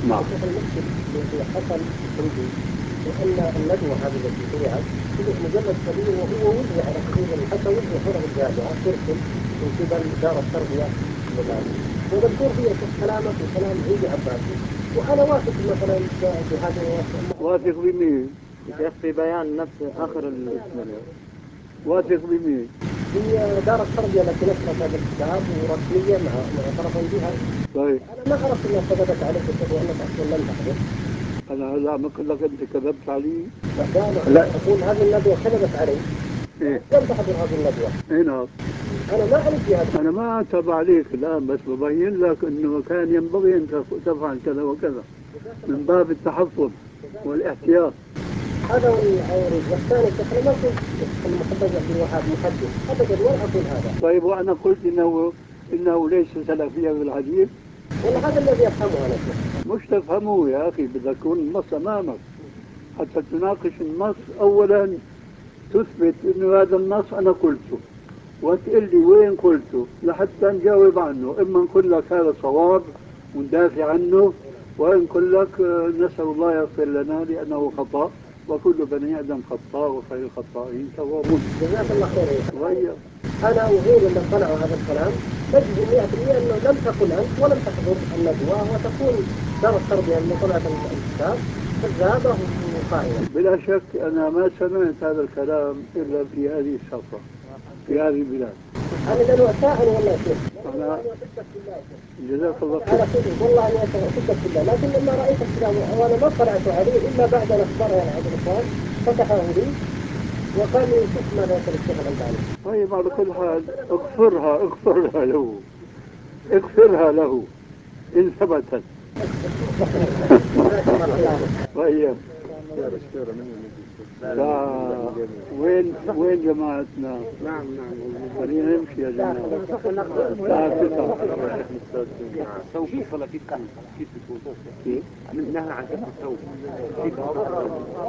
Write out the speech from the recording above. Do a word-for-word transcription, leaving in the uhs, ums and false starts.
نعم. الشيخ المشكل الذي حصل عندي لأن الندوة هذه التي طلعت طلع مجلد كبير وهو وزع تقريبا حتى وزع هنا بالجامعة ترسل من قبل دار التربية المدارس ومذكور فيها كلامك وكلام عيد عباسي وأنا واثق مثلا بهذه واثق بمين؟ شيخ في بيان نفس آخر السنة. واثق بمين؟ هي دار التربية التي نشرت هذا الكتاب ورسميا مع معترفا بها. طيب أنا ما عرفت أنها كذبت عليك وأنك أصلا لم تحضر. أنا هلا ما أقول لك أنت كذبت علي؟ لا أقول هذه الندوة كذبت علي. إيه؟ لم تحضر هذه الندوة. إيه نعم. أنا ما أعرف بهذا. أنا ما أعتب عليك الآن بس ببين لك أنه كان ينبغي أن تفعل كذا وكذا من باب التحفظ والاحتياط. هذا الأول والثاني أنا ما كنت محمد عبد الوهاب محدث أبدا ولا أقول هذا. طيب وأنا قلت إنه إنه ليس سلفيا في الحديث. والله هذا الذي أفهمه أنا. مش تفهمه يا أخي، بدك يكون النص أمامك حتى تناقش النص. أولا تثبت إنه هذا النص أنا قلته وتقول لي وين قلته لحتى نجاوب عنه. إما نقول لك هذا صواب وندافع عنه، وإن نقول لك نسأل الله يغفر لنا لأنه خطأ وكل بني آدم خطاء وخير الخطائين توابون. جزاك الله خير. وهي أنا وغيري من طلعوا هذا الكلام نجد مئة بالمئة أنه لم تكن أنت ولم تحضر الندوة وتكون دار التربية اللي طلعت الكتاب كذابة وخائنة. بلا شك أنا ما سمعت هذا الكلام إلا في هذه السفرة في هذه البلاد. أنا لأنه سائل والله شيخ. أنا جزاك الله على خير. كل والله أنا أشكرك بالله، لكن لما رأيت الكلام وأنا ما اطلعت عليه إلا بعد أن أخبره على هذا الإخوان فتحه لي وقال لي شوف ماذا يقول الشيخ الألباني. طيب على كل حال اغفرها اغفرها له اغفرها له إن ثبتت. طيب وين وين جماعتنا؟ نعم نعم. خلينا نمشي يا جماعة. توقيف ولا كيف كيف كيف؟ كيف؟ نهى عن كسب الثوب.